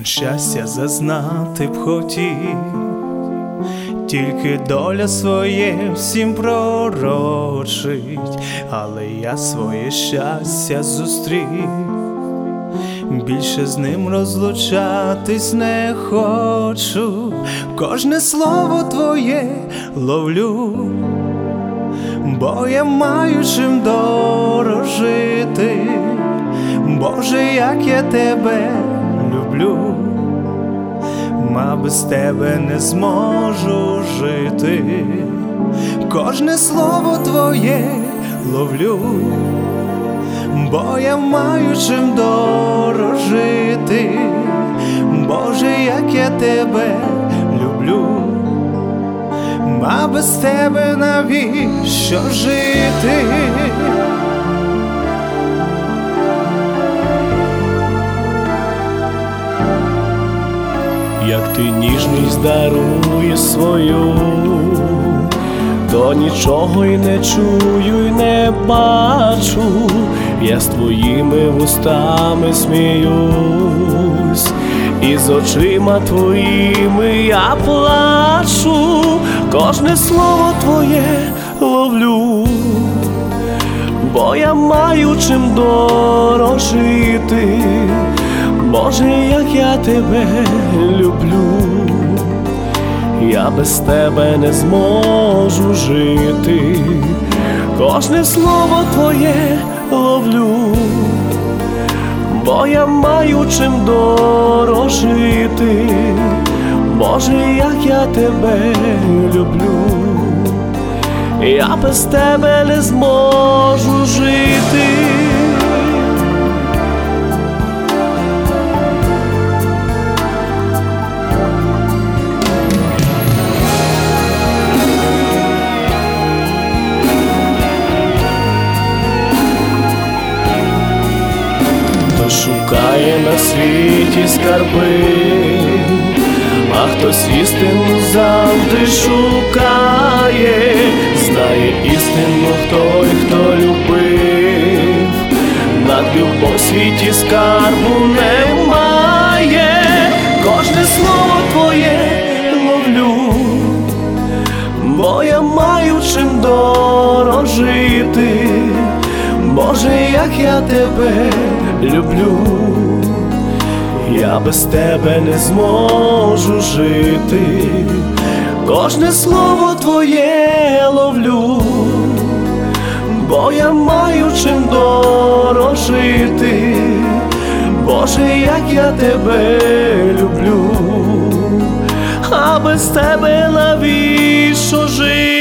Щастя зазнати б хотів, тільки доля своє всім пророчить, але я своє щастя зустрів, більше з ним розлучатись не хочу. Кожне слово твоє ловлю, бо я маю чим дорожити. Боже, як я тебе люблю, ма без тебе не зможу жити. Кожне слово твоє ловлю, бо я маю чим дорожити. Боже, як я тебе люблю, ма без тебе навіщо жити? Як ти ніжність даруєш свою, то нічого й не чую, й не бачу. Я з твоїми вустами сміюсь, і з очима твоїми я плачу. Кожне слово твоє ловлю, бо я маю чим дорожити. Боже, як я тебе люблю, я без тебе не зможу жити. Кожне слово твоє ловлю, бо я маю чим дорожити. Боже, як я тебе люблю, я без тебе не зможу жити. Шукає на світі скарби, а хтось істину завжди шукає. Знає істину той, хто любив, над любов в світі скарбу немає. Кожне слово твоє ловлю, бо я маю чим дорожити. Боже, як я тебе люблю, я без тебе не зможу жити. Кожне слово твоє ловлю, бо я маю чим дорожити. Боже, як я тебе люблю, а без тебе навіщо жити?